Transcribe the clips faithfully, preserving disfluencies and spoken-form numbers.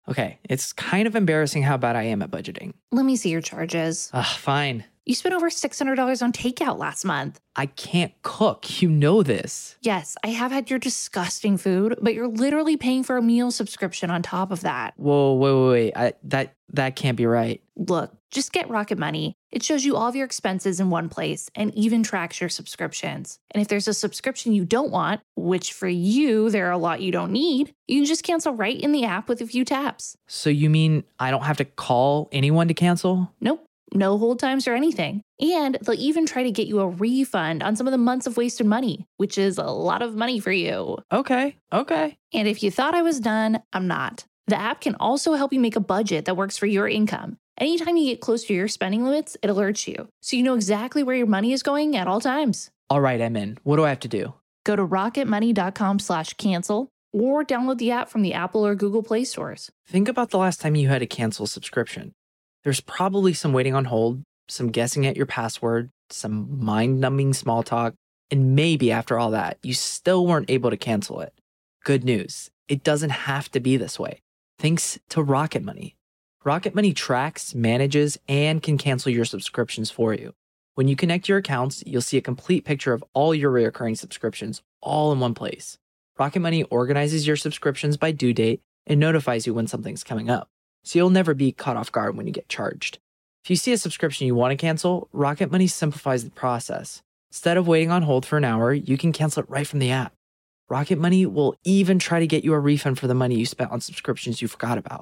Okay, it's kind of embarrassing how bad I am at budgeting. Let me see your charges. Ugh, fine. You spent over six hundred dollars on takeout last month. I can't cook. You know this. Yes, I have had your disgusting food, but you're literally paying for a meal subscription on top of that. Whoa, wait, wait, wait. I, that, that can't be right. Look, just get Rocket Money. It shows you all of your expenses in one place and even tracks your subscriptions. And if there's a subscription you don't want, which for you, there are a lot you don't need, you can just cancel right in the app with a few taps. So you mean I don't have to call anyone to cancel? Nope. No hold times or anything. And they'll even try to get you a refund on some of the months of wasted money, which is a lot of money for you. Okay, okay. And if you thought I was done, I'm not. The app can also help you make a budget that works for your income. Anytime you get close to your spending limits, it alerts you, so you know exactly where your money is going at all times. All right, I'm in. What do I have to do? Go to rocketmoney.com slash cancel or download the app from the Apple or Google Play stores. Think about the last time you had to cancel a subscription. There's probably some waiting on hold, some guessing at your password, some mind-numbing small talk, and maybe after all that, you still weren't able to cancel it. Good news, it doesn't have to be this way. Thanks to Rocket Money. Rocket Money tracks, manages, and can cancel your subscriptions for you. When you connect your accounts, you'll see a complete picture of all your recurring subscriptions all in one place. Rocket Money organizes your subscriptions by due date and notifies you when something's coming up, so you'll never be caught off guard when you get charged. If you see a subscription you want to cancel, Rocket Money simplifies the process. Instead of waiting on hold for an hour, you can cancel it right from the app. Rocket Money will even try to get you a refund for the money you spent on subscriptions you forgot about.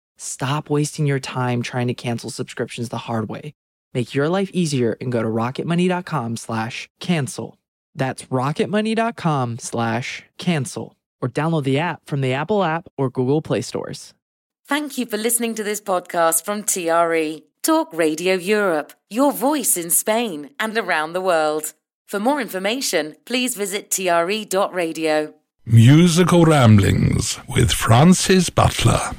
Stop wasting your time trying to cancel subscriptions the hard way. Make your life easier and go to rocketmoney.com slash cancel. That's rocketmoney.com slash cancel. Or download the app from the Apple app or Google Play stores. Thank you for listening to this podcast from T R E, Talk Radio Europe, your voice in Spain and around the world. For more information, please visit T R E dot radio. Musical Ramblings with Francis Butler.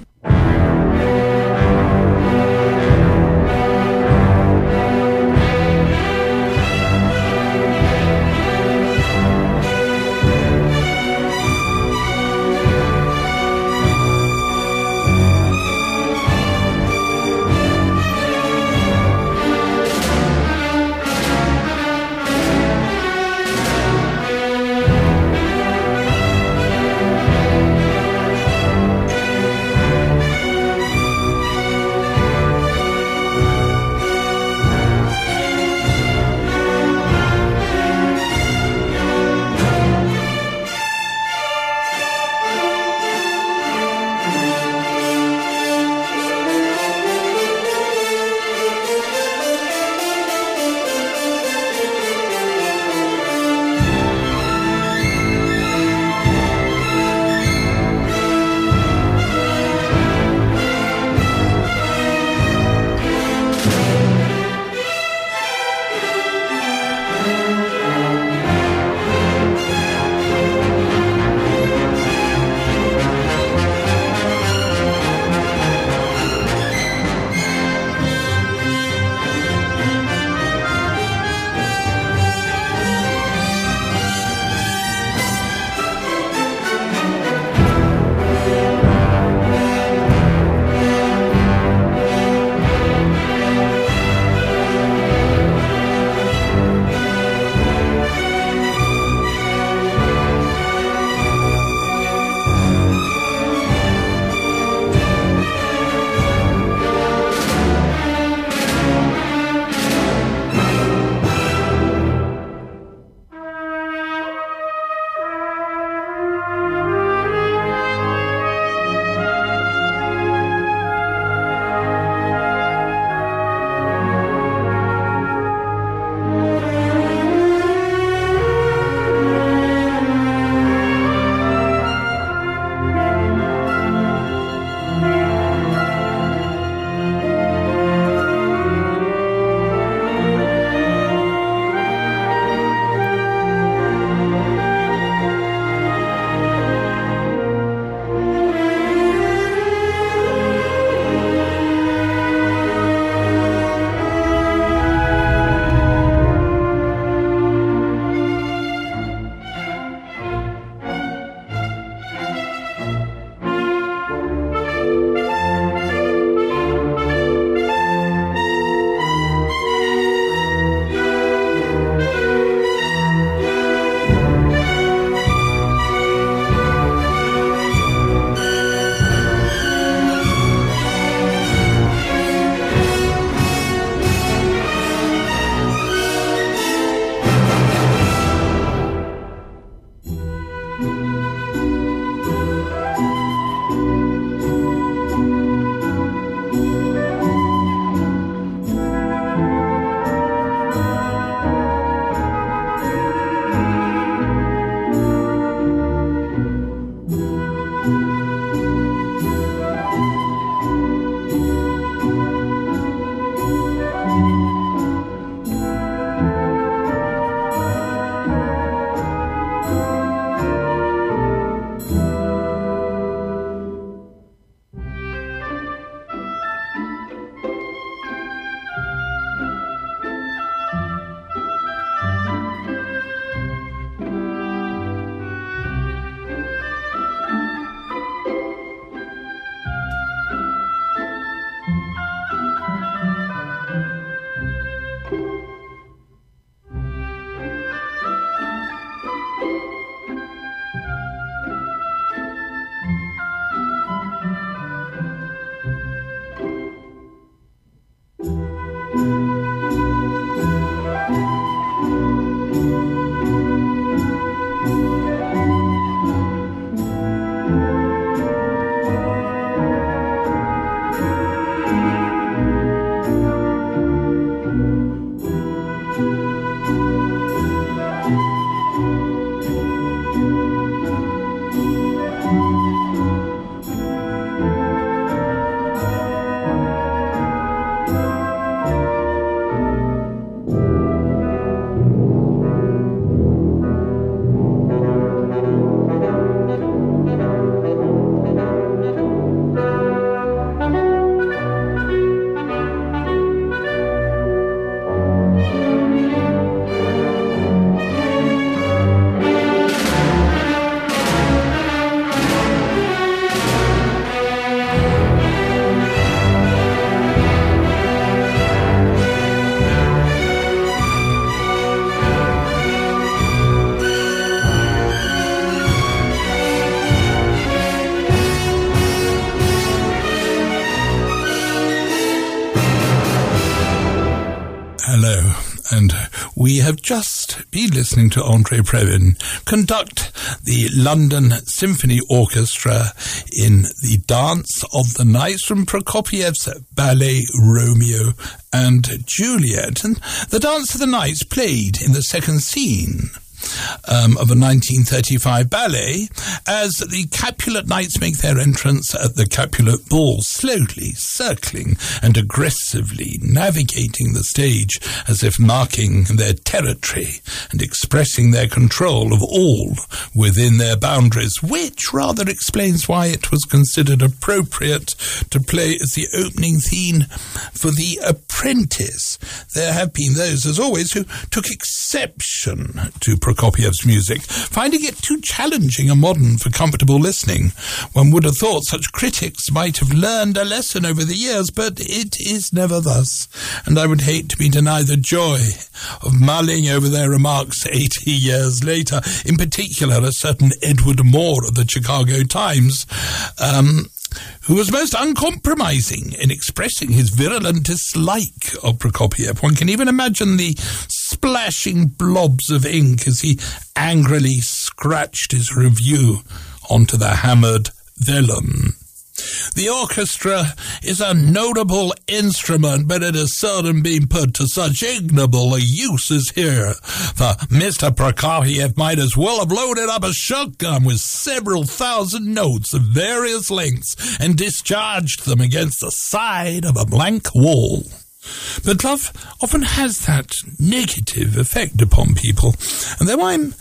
hello, and we have just been listening to André Previn conduct the London Symphony Orchestra in the Dance of the Night from Prokofiev's ballet Romeo and Juliet. And the Dance of the Night played in the second scene Um, of a nineteen thirty-five ballet, as the Capulet Knights make their entrance at the Capulet Ball, slowly circling and aggressively navigating the stage as if marking their territory and expressing their control of all within their boundaries, which rather explains why it was considered appropriate to play as the opening theme for The Apprentice. There have been those, as always, who took exception to Prokofiev's music, finding it too challenging and modern for comfortable listening. One would have thought such critics might have learned a lesson over the years, but it is never thus, and I would hate to be denied the joy of mulling over their remarks eighty years later. In particular, a certain Edward Moore of the Chicago Times, um, who was most uncompromising in expressing his virulent dislike of Prokofiev. One can even imagine the splashing blobs of ink as he angrily scratched his review onto the hammered vellum. The orchestra is a notable instrument, but it has seldom been put to such ignoble a use as here. For Mister Prokofiev might as well have loaded up a shotgun with several thousand notes of various lengths and discharged them against the side of a blank wall. But love often has that negative effect upon people, and though I'm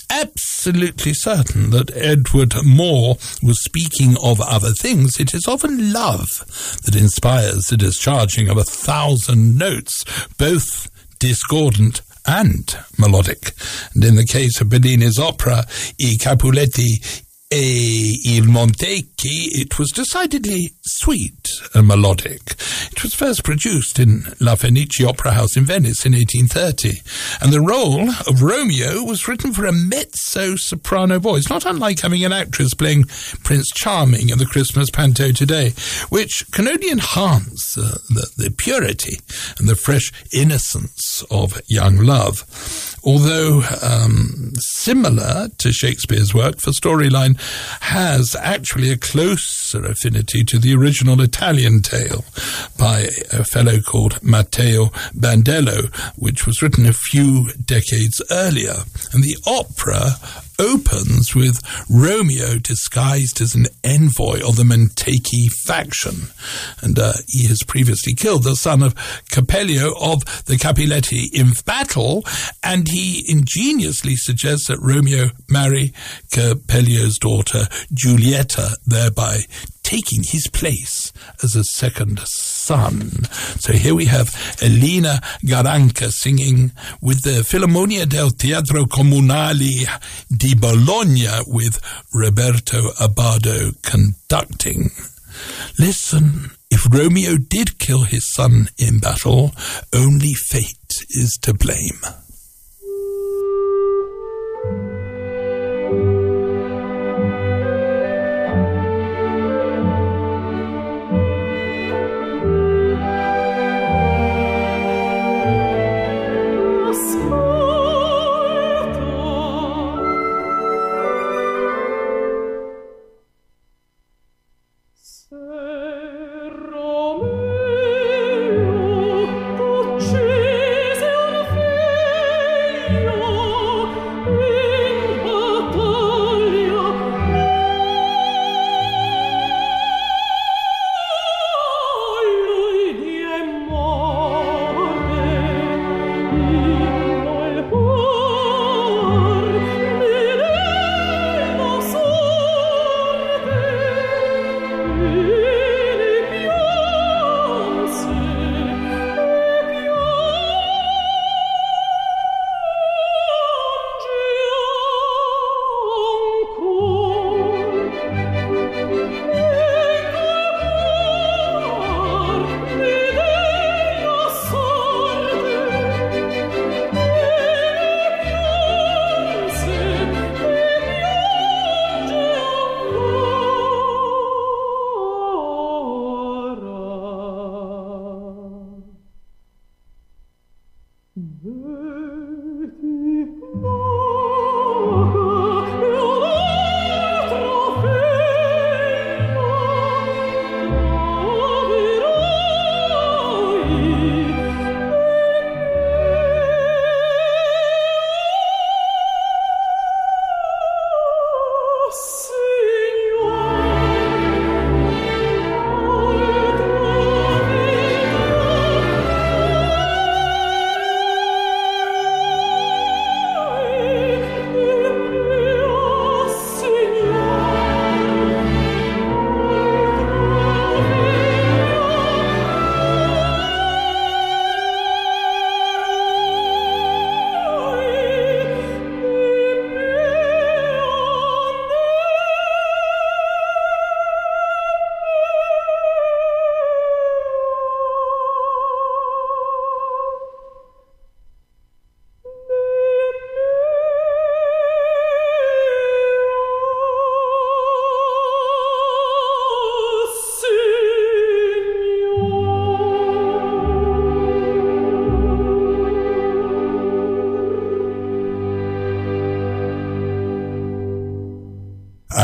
absolutely certain that Edward Moore was speaking of other things, it is often love that inspires the discharging of a thousand notes, both discordant and melodic. And in the case of Bellini's opera, I Capuletti e il Montecchi, it was decidedly sweet and melodic. It was first produced in La Fenice Opera House in Venice in eighteen thirty, and the role of Romeo was written for a mezzo-soprano voice, not unlike having an actress playing Prince Charming in the Christmas panto today, which can only enhance uh, the, the purity and the fresh innocence of young love. Although um, similar to Shakespeare's work, the storyline has actually a closer affinity to the original Italian tale by a fellow called Matteo Bandello, which was written a few decades earlier. And the opera opens with Romeo disguised as an envoy of the Montecchi faction, and uh, he has previously killed the son of Capello of the Capuletti in battle, and he ingeniously suggests that Romeo marry Capello's daughter Giulietta, thereby taking his place as a second son. So here we have Elena Garanca singing with the Filarmonia del Teatro Comunale di Bologna, with Roberto Abbado conducting. Listen, if Romeo did kill his son in battle, only fate is to blame. Romeo uccise un figlio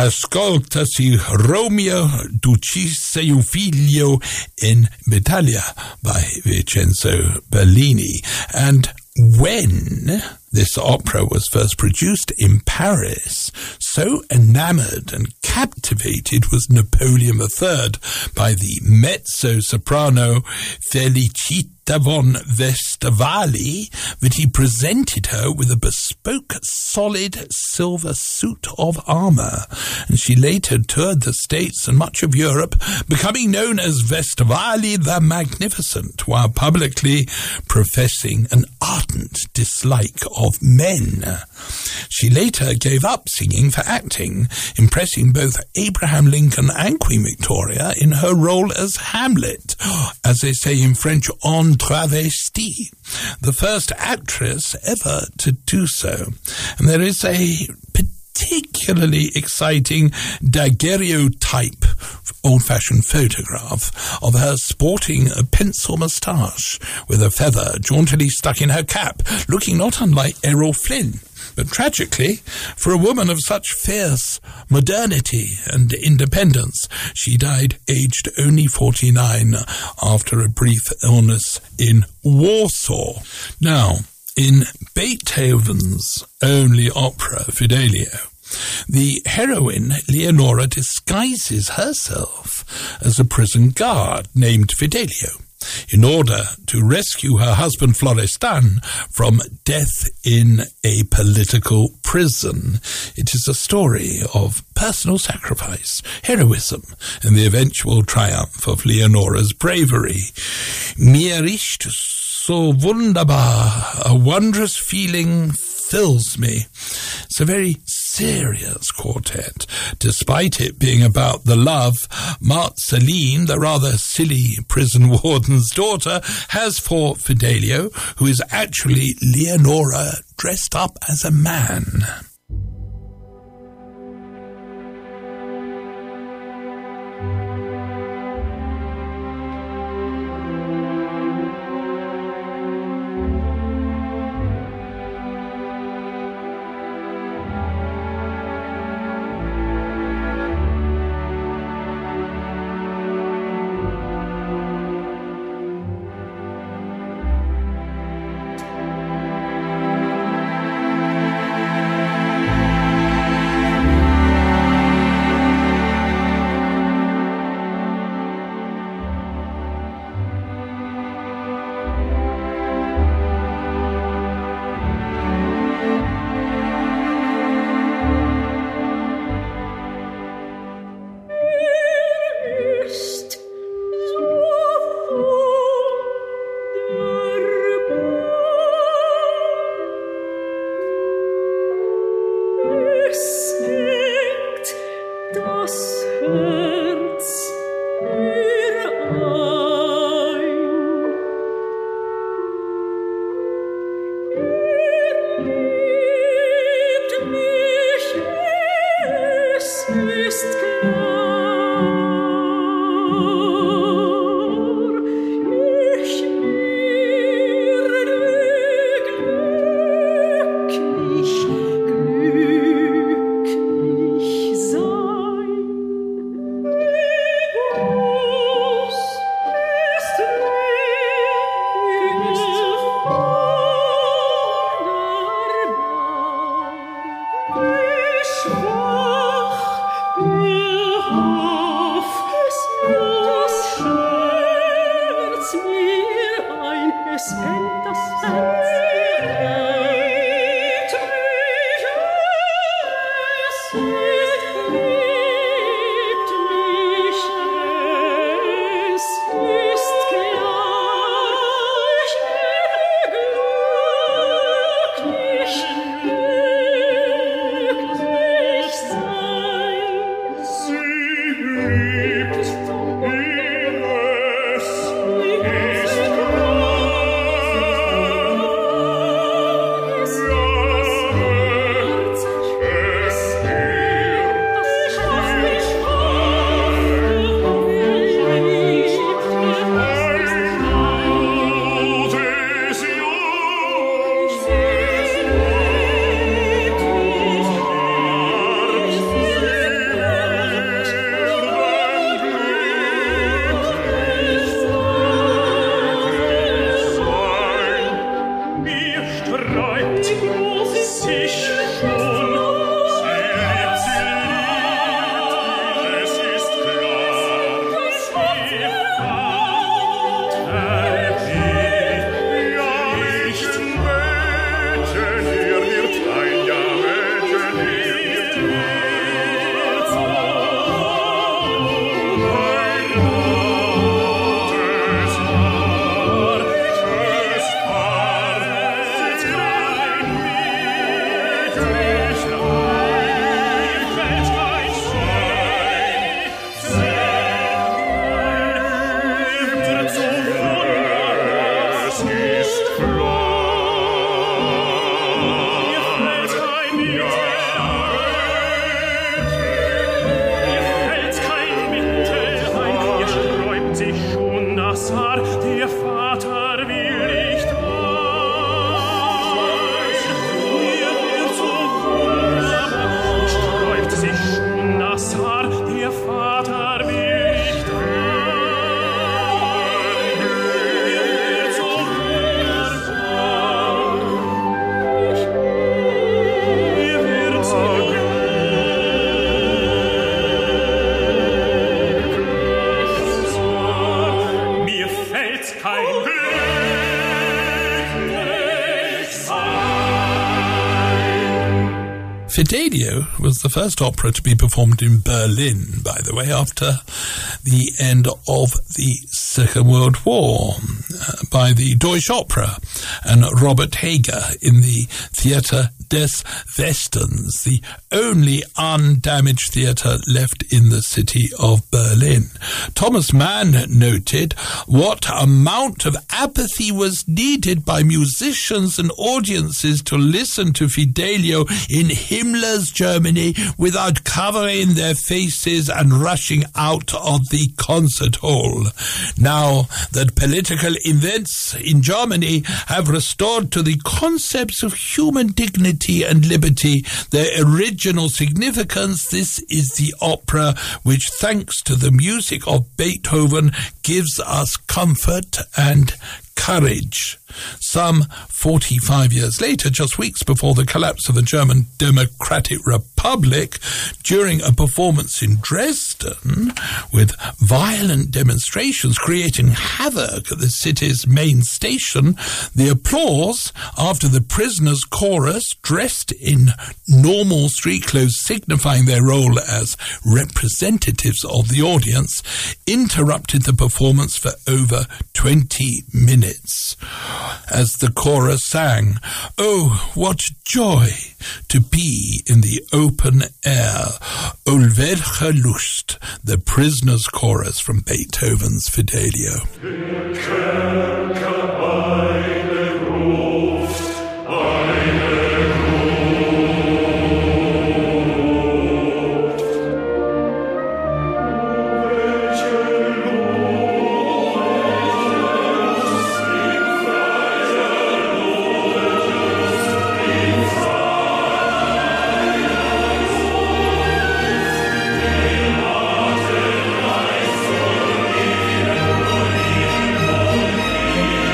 ascoltasi Romeo d'uccise un figlio in battaglia by Vincenzo Bellini. And when this opera was first produced in Paris, so enamored and captivated was Napoleon the Third by the mezzo-soprano Felicita von Westphali that he presented her with a bespoke solid silver suit of armour, and she later toured the States and much of Europe, becoming known as Westphali the Magnificent, while publicly professing an ardent dislike of men. She later gave up singing for acting, impressing both Abraham Lincoln and Queen Victoria in her role as Hamlet, as they say in French, en travesti, the first actress ever to do so. And there is a particularly exciting daguerreotype, old-fashioned photograph of her sporting a pencil moustache with a feather jauntily stuck in her cap, looking not unlike Errol Flynn. But tragically, for a woman of such fierce modernity and independence, she died aged only forty-nine after a brief illness in Warsaw. Now, in Beethoven's only opera, Fidelio, the heroine, Leonora, disguises herself as a prison guard named Fidelio in order to rescue her husband Florestan from death in a political prison. It is a story of personal sacrifice, heroism, and the eventual triumph of Leonora's bravery. Mir ist so wunderbar, a wondrous feeling fills me. It's a very serious quartet, despite it being about the love Marceline, the rather silly prison warden's daughter, has for Fidelio, who is actually Leonora dressed up as a man. Nassar, der Vater will nicht weich. Mir wird so wunderbar, sträubt sich Nassar, der Vater will nicht weich. Mir wird so wunderbar, mir wird so mir fällt kein glücklich sein. Fidelio was the first opera to be performed in Berlin, by the way, after the end of the Second World War, uh, by the Deutsche Opera and Robert Hager in the Theater des Westens, the only undamaged theatre left in the city of Berlin. Thomas Mann noted what amount of apathy was needed by musicians and audiences to listen to Fidelio in Himmler's Germany without covering their faces and rushing out of the concert hall. Now that political events in Germany have restored to the concepts of human dignity and liberty their original significance, this is the opera which, thanks to the music of Beethoven, gives us comfort and courage. Some forty-five years later, just weeks before the collapse of the German Democratic Republic, during a performance in Dresden, with violent demonstrations creating havoc at the city's main station, the applause after the prisoners' chorus, dressed in normal street clothes signifying their role as representatives of the audience, interrupted the performance for over twenty minutes. As the chorus sang, "Oh, what joy to be in the open air, O welche Lust," the prisoners' chorus from Beethoven's Fidelio. Thank you.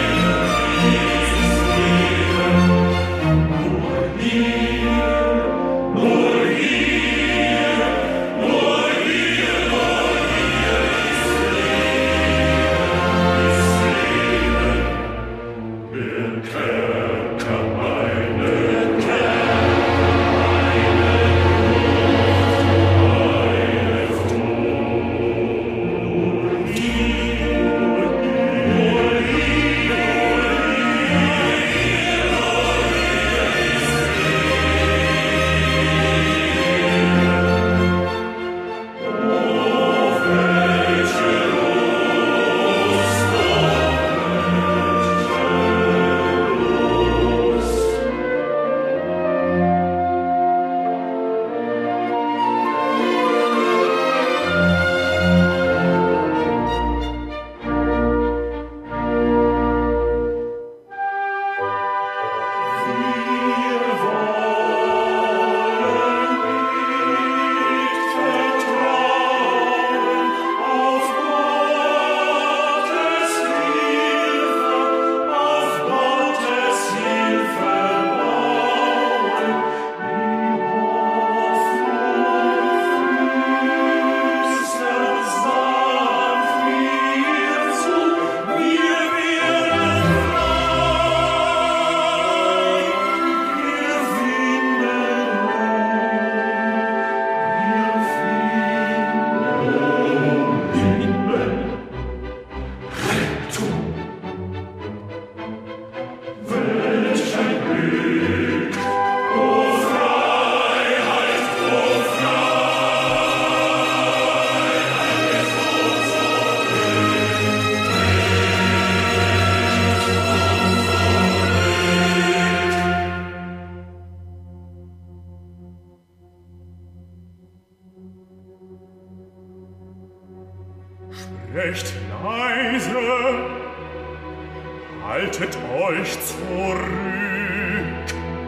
Sprecht leise, haltet euch zurück.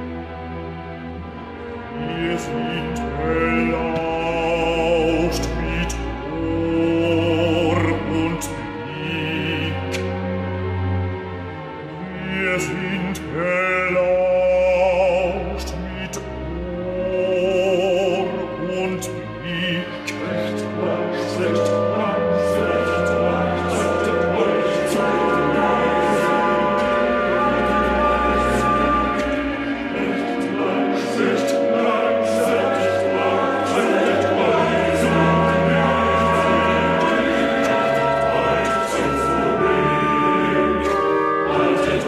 Wir sind belauscht mit Ohr und Blick. Wir sind belauscht mit Ohr und Blick. Recht leise, leise, haltet euch zurück. Recht leise, leise, haltet euch zurück. Haltet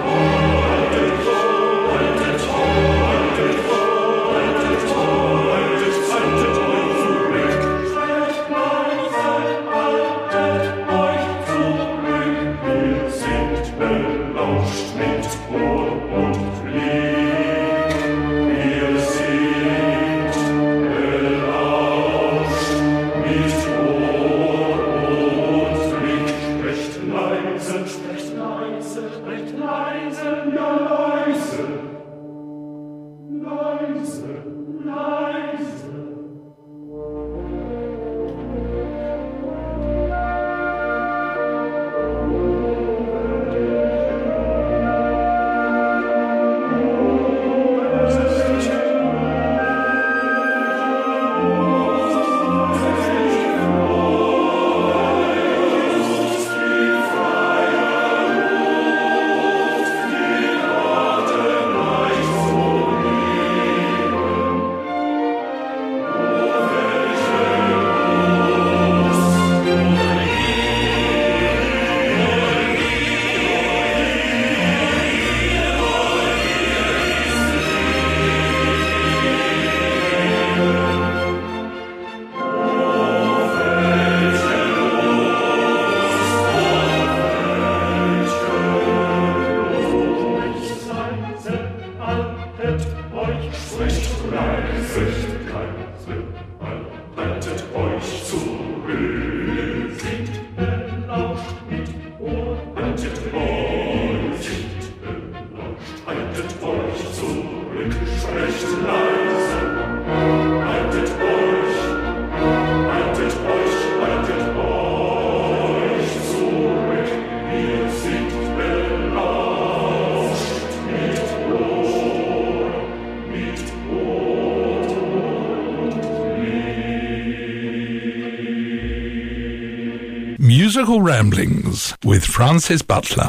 Musical Ramblings with Francis Butler.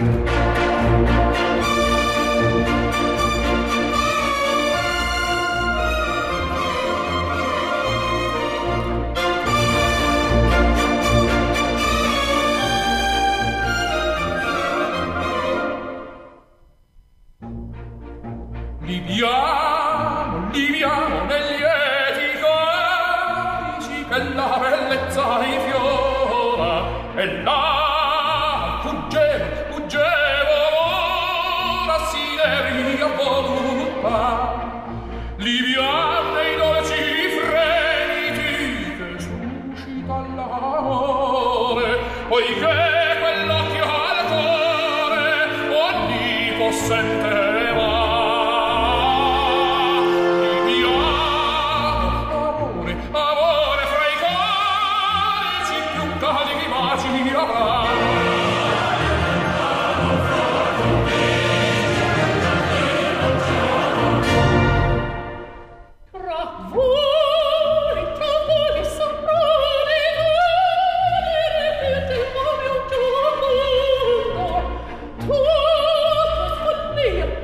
Liviamo, liviamo negli eti corici che la bellezza infiora, e là fuggevo, fuggevo, ora si ne riavvoluta. Liviamo nei dolci fremiti che suscita l'amore, poiché quell'occhio al cuore onnipossente Tu,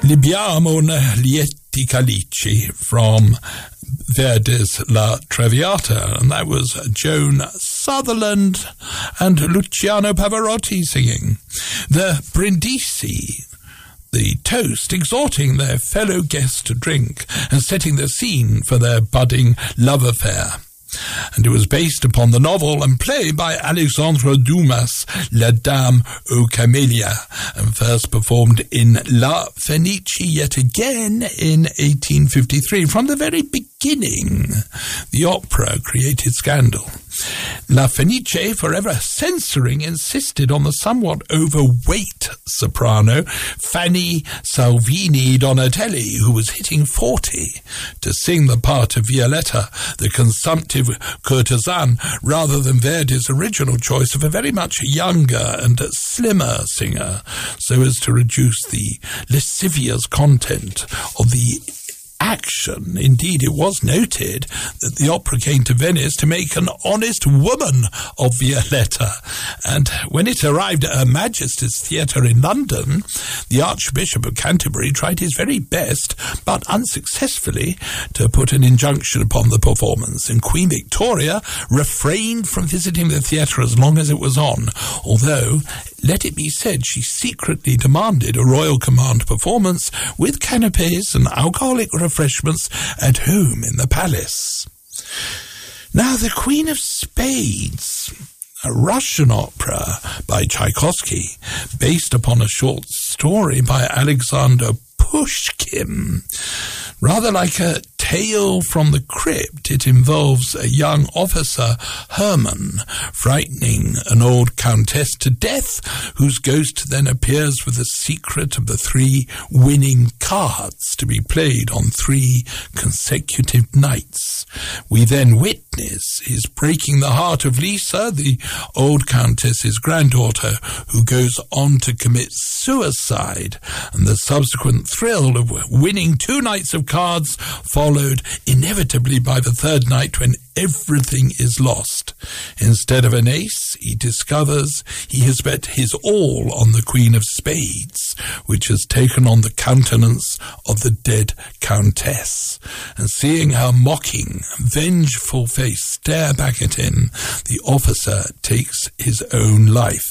Libiamo lieti calici from Verdi's La Traviata, and that was Joan Sutherland and Luciano Pavarotti singing. The Brindisi, the toast, exhorting their fellow guests to drink and setting the scene for their budding love affair. And it was based upon the novel and play by Alexandre Dumas, La Dame aux Camélias, and first performed in La Fenice yet again in eighteen fifty-three. From the very beginning, the opera created scandal. La Fenice, forever censoring, insisted on the somewhat overweight soprano Fanny Salvini Donatelli, who was hitting forty, to sing the part of Violetta, the consumptive courtesan, rather than Verdi's original choice of a very much younger and slimmer singer, so as to reduce the lascivious content of the action. Indeed, it was noted that the opera came to Venice to make an honest woman of Violetta, and when it arrived at Her Majesty's Theatre in London, the Archbishop of Canterbury tried his very best, but unsuccessfully, to put an injunction upon the performance, and Queen Victoria refrained from visiting the theatre as long as it was on, although, let it be said, she secretly demanded a royal command performance with canapes and alcoholic refreshments at home in the palace. Now, the Queen of Spades, a Russian opera by Tchaikovsky, based upon a short story by Alexander Pushkin. Rather like a tale from the crypt, it involves a young officer, Herman, frightening an old countess to death, whose ghost then appears with the secret of the three winning cards to be played on three consecutive nights. We then witness his breaking the heart of Lisa, the old countess's granddaughter, who goes on to commit suicide, and the subsequent thrill of winning two nights of cards, followed inevitably by the third night when everything is lost. Instead of an ace, he discovers he has bet his all on the Queen of Spades, which has taken on the countenance of the dead countess. And seeing her mocking, vengeful face stare back at him, the officer takes his own life.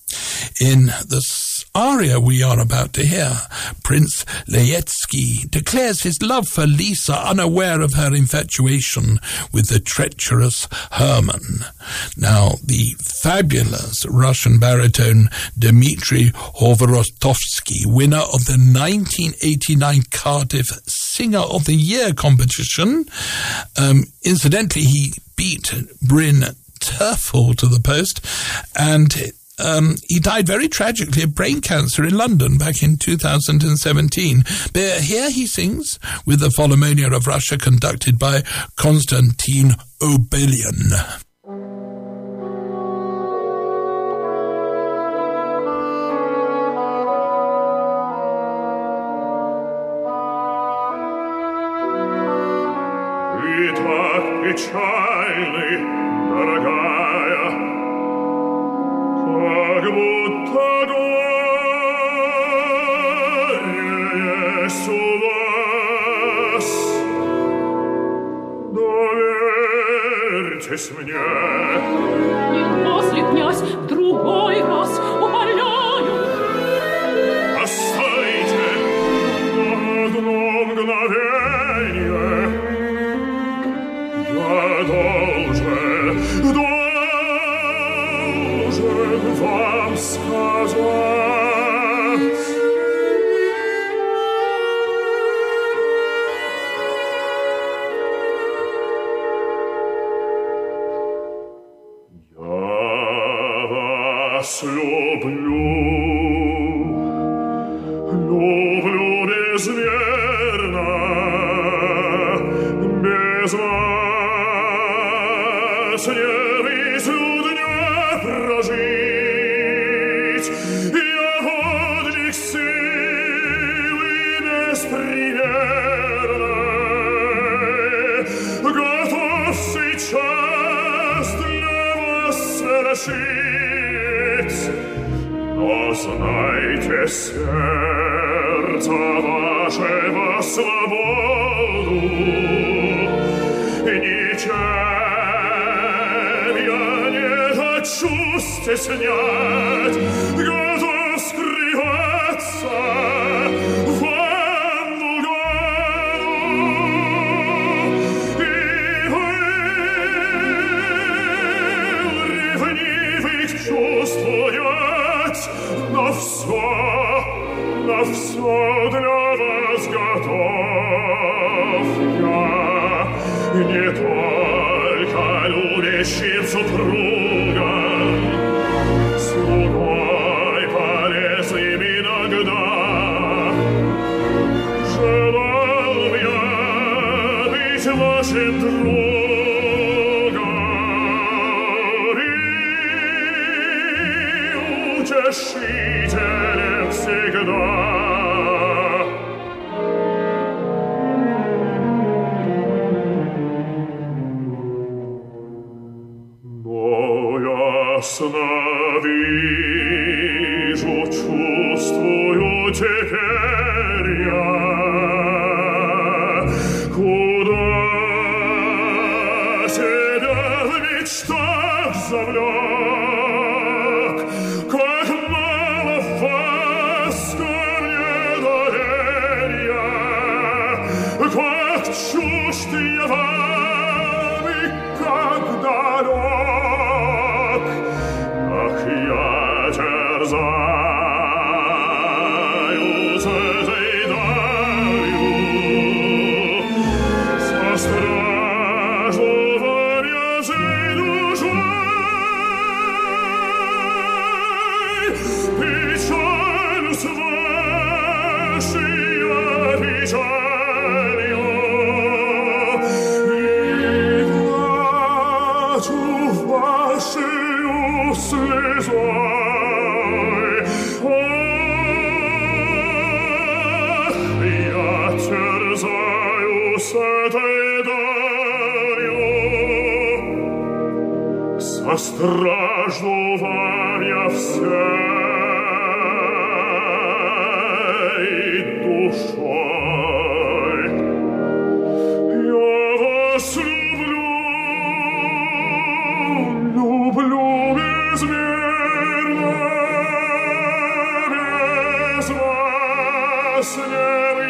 In the aria we are about to hear, Prince Laetsky declares his love for Lisa, unaware of her infatuation with the treacherous Herman. Now, the fabulous Russian baritone Dmitry Horostovsky, winner of the nineteen eighty-nine Cardiff Singer of the Year competition, um, incidentally, he beat Bryn Terfel to the post, and Um, he died very tragically of brain cancer in London back in two thousand seventeen. But here he sings with the Philharmonia of Russia, conducted by Konstantin Obelian. Печальный, дорогая, как будто горе есть у вас. Доверьтесь мне. И после, князь, в другой раз умоляю. Оставьте одно мгновенье. Я должен, должен вам сказать. Я вас люблю, люблю безмерно, без вас не везут дня прожить. Я водник силы беспримерной, готов сейчас для вас совершить. Но знайте, сердце сердца вашего свободу. Ничем я не хочу стеснять, готов скрываться вам угоду. И вы, ревнивых чувствует, на все, на все для вас готов я, не только любящим супругом, слугой полезным иногда. Желал я быть вашим другом и утешителем всегда. Ясно вижу, чувствую теперь я, куда себя в мечтах завлек, как мало вас ко мне доверия, как чужд я вам и как далек. Ах, я терзаюсь этой далью, со страждованием душой, печалюсь вашей печалью, и плачу вашей слезой. Ах, я терзаюсь этой далью, со страждувания всей душой. Я вас люблю, люблю безмерно, без вас не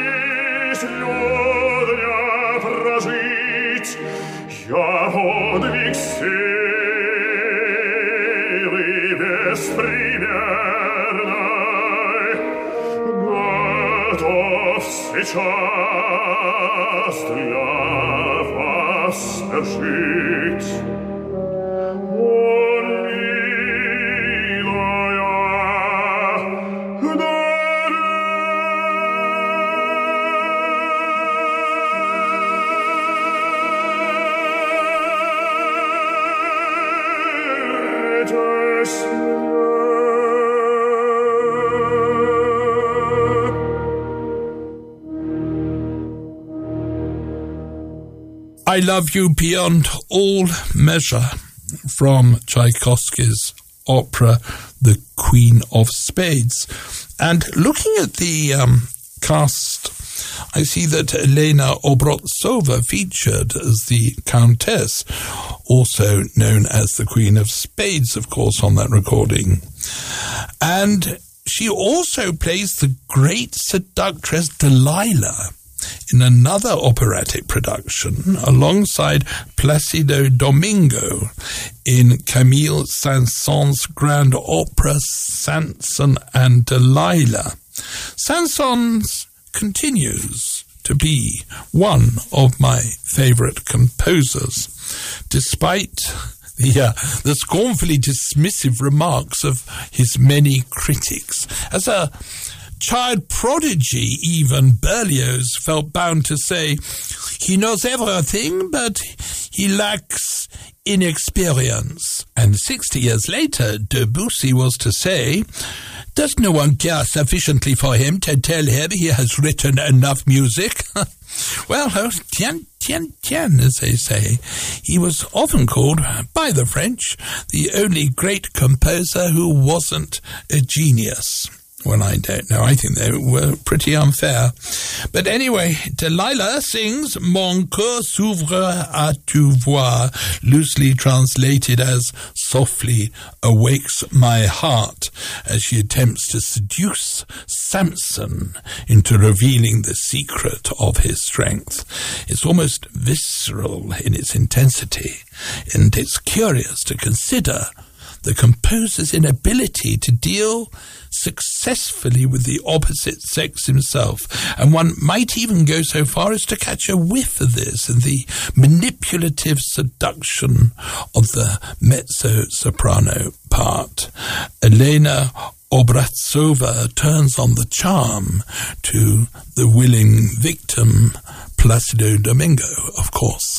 мыслю дня прожить. Я подвиг силы беспримерной готов сейчас для вас жить. I Love You Beyond All Measure from Tchaikovsky's opera The Queen of Spades. And looking at the um, cast, I see that Elena Obrotsova featured as the Countess, also known as the Queen of Spades, of course, on that recording. And she also plays the great seductress Delilah in another operatic production alongside Placido Domingo in Camille Saint-Saëns' grand opera Samson and Delilah. Saint-Saëns continues to be one of my favorite composers, despite the, uh, the scornfully dismissive remarks of his many critics. As a child prodigy, even, Berlioz felt bound to say, he knows everything, but he lacks inexperience. And sixty years later, Debussy was to say, does no one care sufficiently for him to tell him he has written enough music? Well, oh, tien, tien, tien, as they say. He was often called, by the French, the only great composer who wasn't a genius. Well, I don't know. I think they were pretty unfair. But anyway, Delilah sings Mon cœur s'ouvre à tu voir, loosely translated as softly awakes my heart, as she attempts to seduce Samson into revealing the secret of his strength. It's almost visceral in its intensity, and it's curious to consider the composer's inability to deal successfully with the opposite sex himself, and one might even go so far as to catch a whiff of this in the manipulative seduction of the mezzo-soprano part. Elena Obraztsova turns on the charm to the willing victim, Placido Domingo, of course.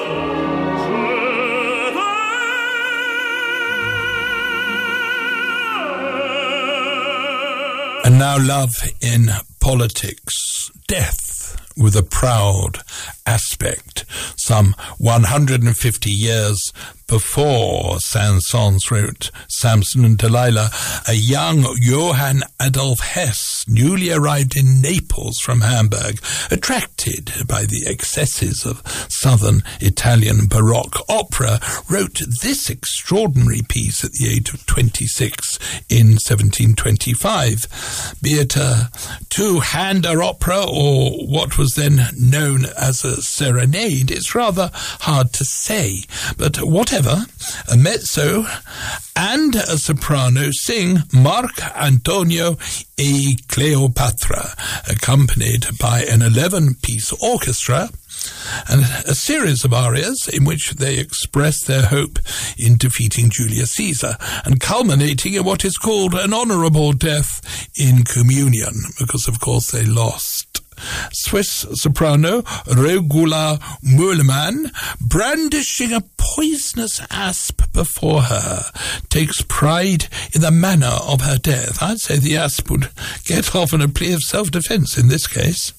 And now love in politics. Death with a proud aspect. Some one hundred fifty years before Saint-Saëns wrote Samson and Delilah, a young Johann Adolf Hess, newly arrived in Naples from Hamburg, attracted by the excesses of southern Italian Baroque opera, wrote this extraordinary piece at the age of twenty-six in seventeen twenty-five. Be it a two-hander opera or what was then known as a serenade, it's rather hard to say, but whatever, a mezzo and a soprano sing Marc Antonio e Cleopatra, accompanied by an eleven-piece orchestra and a series of arias in which they express their hope in defeating Julius Caesar, and culminating in what is called an honourable death in communion, because of course they lost. Swiss soprano Regula Meulemann, brandishing a poisonous asp before her, takes pride in the manner of her death. I'd say the asp would get off on a plea of self-defence in this case.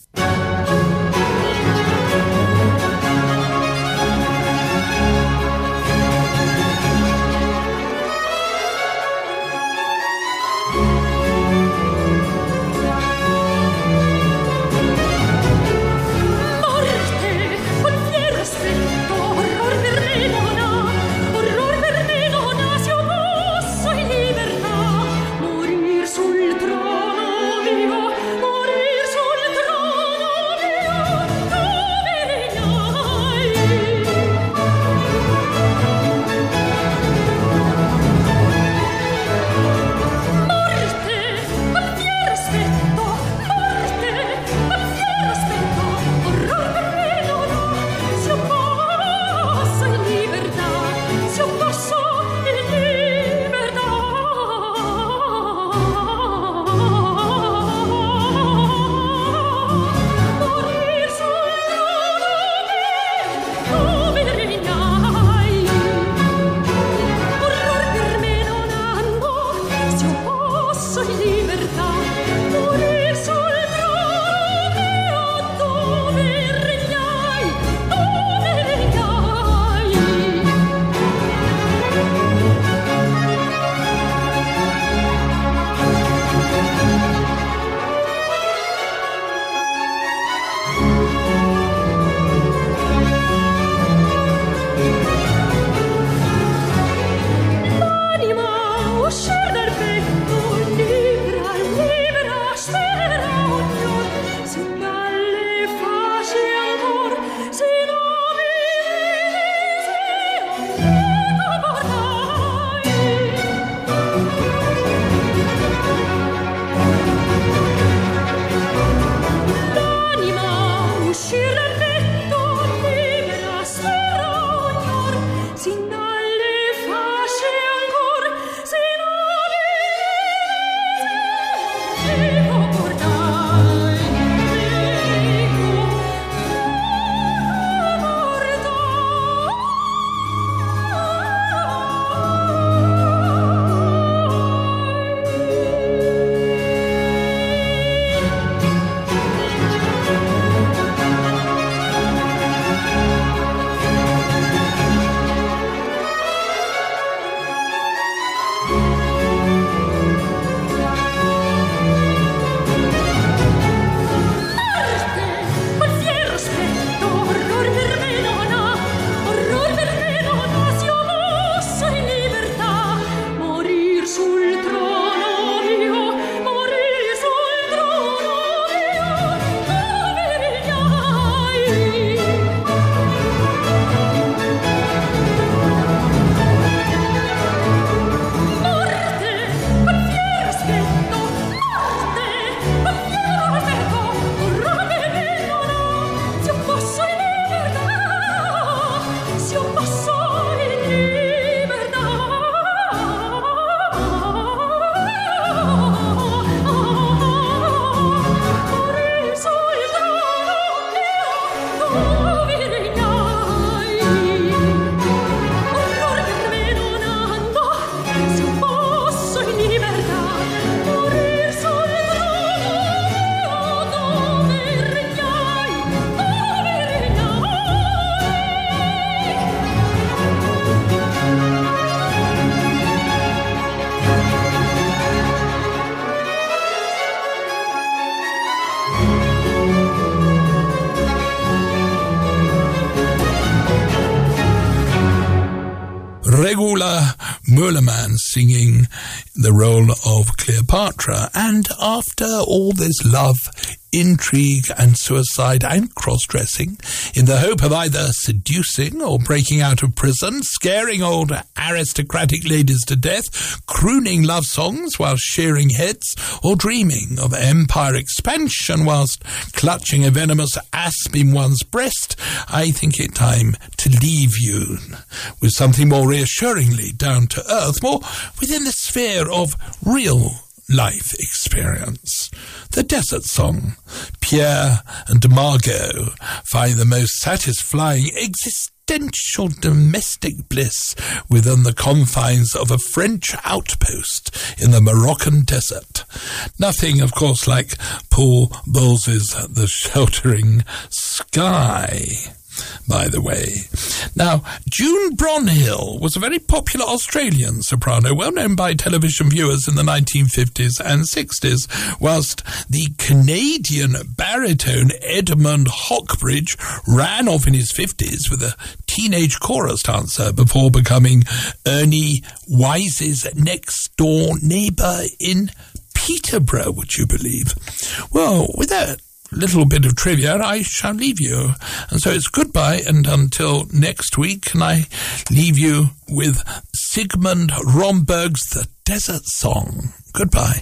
Regula Meuleman singing the role of Cleopatra. And after all this love, intrigue and suicide and cross-dressing, in the hope of either seducing or breaking out of prison, scaring old aristocratic ladies to death, crooning love songs while shearing heads, or dreaming of empire expansion whilst clutching a venomous asp in one's breast, I think it time to leave you with something more reassuringly down to earth, more within the sphere of real life experience. The Desert Song. Pierre and Margot find the most satisfying existential domestic bliss within the confines of a French outpost in the Moroccan desert. Nothing, of course, like Paul Bowles's The Sheltering Sky, by the way. Now, June Bronhill was a very popular Australian soprano, well known by television viewers in the nineteen fifties and sixties, whilst the Canadian baritone Edmund Hockbridge ran off in his fifties with a teenage chorus dancer before becoming Ernie Wise's next-door neighbour in Peterborough, would you believe? Well, with that little bit of trivia, I shall leave you. And so it's goodbye and until next week, and I leave you with Sigmund Romberg's The Desert Song. Goodbye.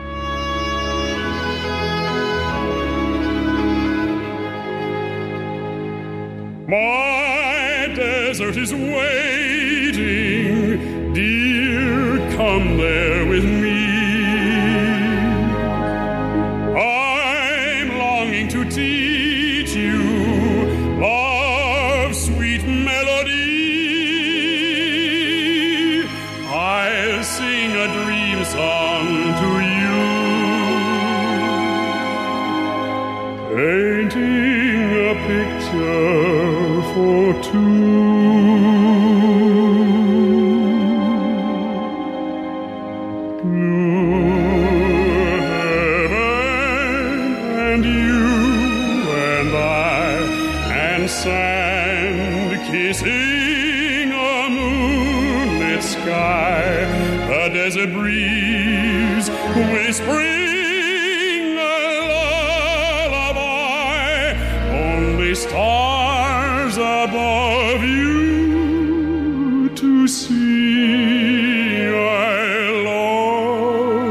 My desert is waiting, dear, come there with me. I'm longing to teach you love's sweet melody. I'll sing a dream song to you, painting a picture for two. Sand kissing a moonlit sky, a desert breeze whispering a lullaby, only stars above you to see. I love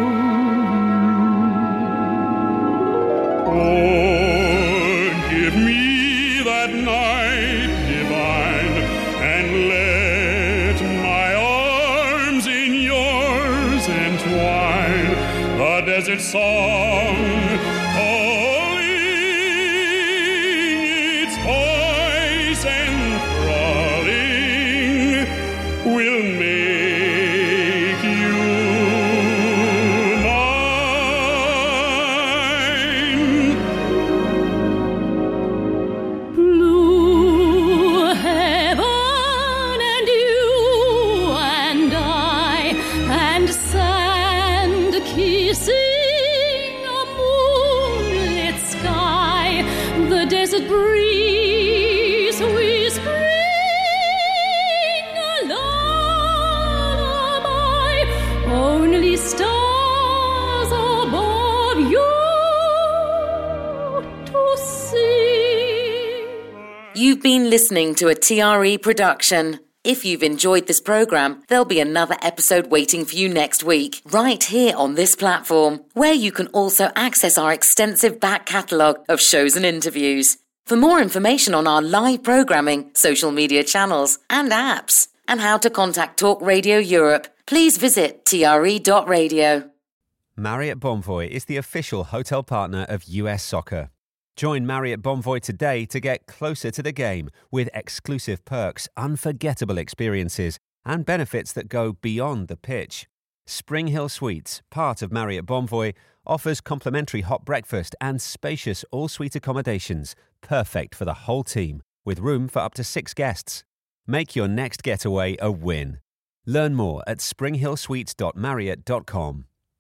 you. Oh, give me that night divine, and let my arms in yours entwine, a desert song calling, its voice enthralling, will make you mine. Blue heaven and you and I, and sand kissing a moonlit sky, the desert breeze whispering a lullaby, only stars above you to see. You've been listening to a T R E production. If you've enjoyed this program, there'll be another episode waiting for you next week, right here on this platform, where you can also access our extensive back catalogue of shows and interviews. For more information on our live programming, social media channels and apps, and how to contact Talk Radio Europe, please visit T R E dot radio. Marriott Bonvoy is the official hotel partner of U S Soccer. Join Marriott Bonvoy today to get closer to the game with exclusive perks, unforgettable experiences, and benefits that go beyond the pitch. Spring Hill Suites, part of Marriott Bonvoy, offers complimentary hot breakfast and spacious all-suite accommodations, perfect for the whole team, with room for up to six guests. Make your next getaway a win. Learn more at spring hill suites dot marriott dot com.